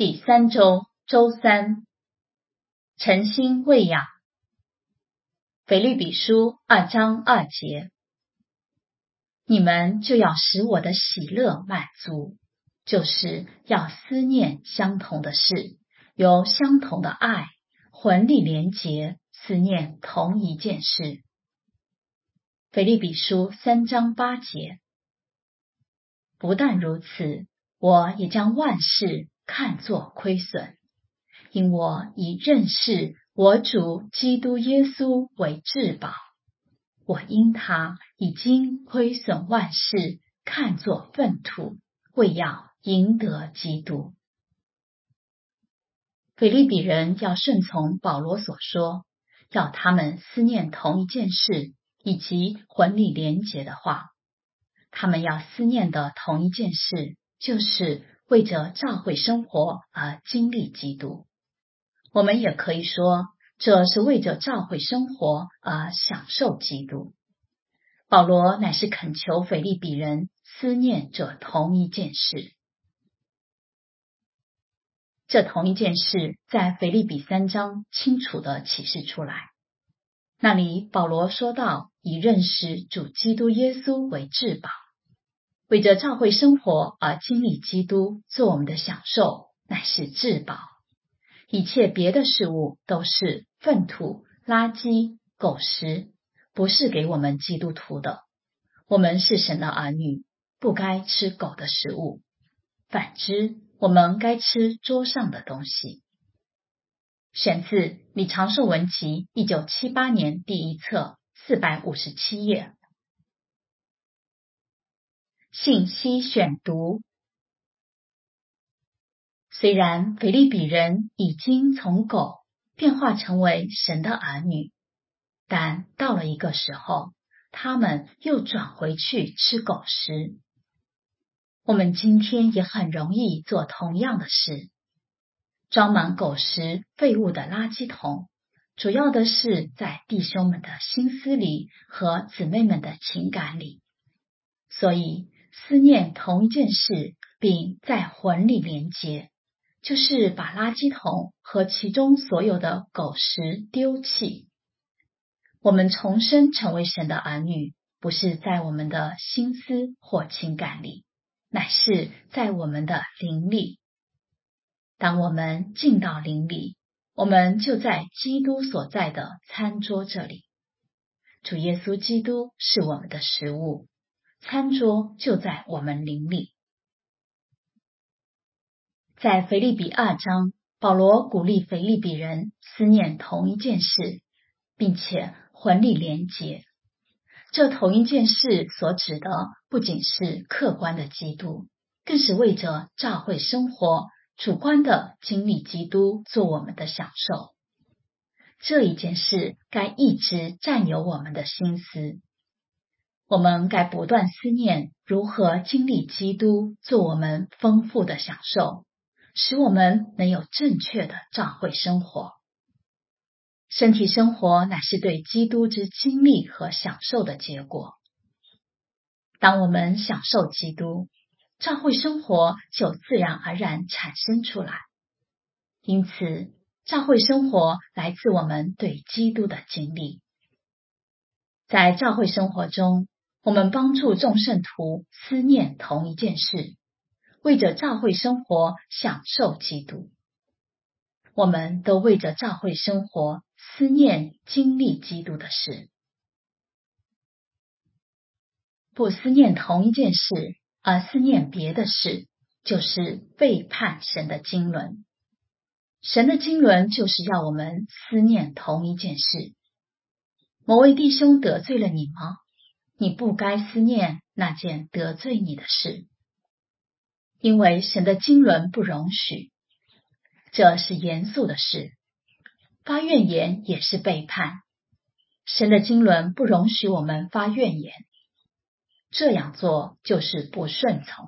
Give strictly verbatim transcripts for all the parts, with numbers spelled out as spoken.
第三周周三，诚心喂养。腓立比书二章二节，你们就要使我的喜乐满足，就是要思念相同的事，有相同的爱，魂里连结，思念同一件事。腓立比书三章八节，不但如此，我也将万事看作亏损，因我以认识我主基督耶稣为至宝。我因他已经亏损万事，看作粪土，为要赢得基督。腓立比人要顺从保罗所说，要他们思念同一件事，以及魂里连结的话。他们要思念的同一件事，就是为着教会生活而经历基督。我们也可以说，这是为着教会生活而享受基督。保罗乃是恳求腓立比人思念这同一件事。这同一件事在腓立比三章清楚地启示出来。那里保罗说到，以认识主基督耶稣为至宝，为着教会生活而经历基督做我们的享受，乃是至宝。一切别的事物都是粪土、垃圾、狗食，不是给我们基督徒的。我们是神的儿女，不该吃狗的食物，反之，我们该吃桌上的东西。选自李长寿文集一九七八年第一册四百五十七页。信息选读。虽然腓立比人已经从狗变化成为神的儿女，但到了一个时候，他们又转回去吃狗食。我们今天也很容易做同样的事。装满狗食废物的垃圾桶，主要的是在弟兄们的心思里和姊妹们的情感里。所以思念同一件事，并在魂里连结，就是把垃圾桶和其中所有的狗食丢弃。我们重生成为神的儿女，不是在我们的心思或情感里，乃是在我们的灵里。当我们进到灵里，我们就在基督所在的餐桌这里。主耶稣基督是我们的食物，餐桌就在我们灵里。在腓立比二章，保罗鼓励腓立比人思念同一件事，并且魂里连结。这同一件事所指的不仅是客观的基督，更是为着教会生活主观的经历基督做我们的享受。这一件事该一直占有我们的心思。我们该不断思念如何经历基督做我们丰富的享受，使我们能有正确的教会生活。身体生活乃是对基督之经历和享受的结果。当我们享受基督，教会生活就自然而然产生出来。因此，教会生活来自我们对基督的经历。在教会生活中，我们帮助众圣徒思念同一件事，为着教会生活享受基督。我们都为着教会生活思念经历基督的事。不思念同一件事，而思念别的事，就是背叛神的经纶。神的经纶就是要我们思念同一件事。某位弟兄得罪了你吗？你不该思念那件得罪你的事，因为神的经纶不容许。这是严肃的事。发怨言也是背叛。神的经纶不容许我们发怨言，这样做就是不顺从。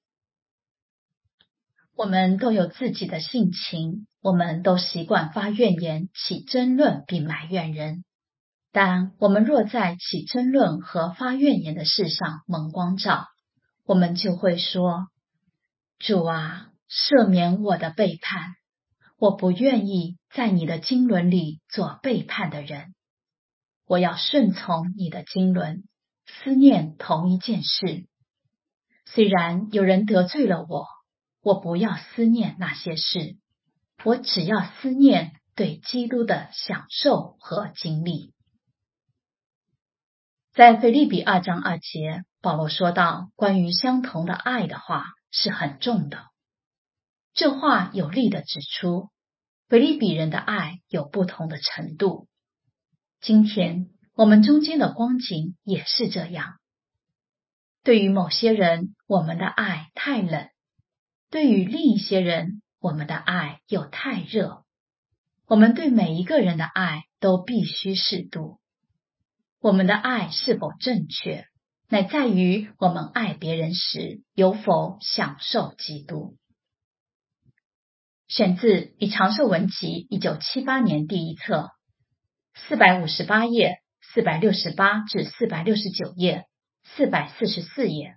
我们都有自己的性情，我们都习惯发怨言、起争论并埋怨人。但我们若在起争论和发怨言的事上蒙光照，我们就会说：主啊， 赦免我的背叛，我不愿意在你的经纶里做背叛的人。我要顺从你的经纶，思念同一件事。虽然有人得罪了我，我不要思念那些事，我只要思念对基督的享受和经历。在腓立比二章二节，保罗说到关于相同的爱的话是很重的。这话有力地指出，腓立比人的爱有不同的程度。今天我们中间的光景也是这样。对于某些人，我们的爱太冷；对于另一些人，我们的爱又太热。我们对每一个人的爱都必须适度。我们的爱是否正确，乃在于我们爱别人时有否享受基督。选自《以长寿文集》一九七八年第一册，四百五十八页、四百六十八至四百六十九页、四百四十四页。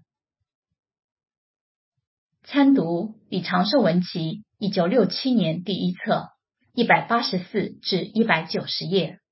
参读《以长寿文集》一九六七年第一册，一百八十四至一百九十页。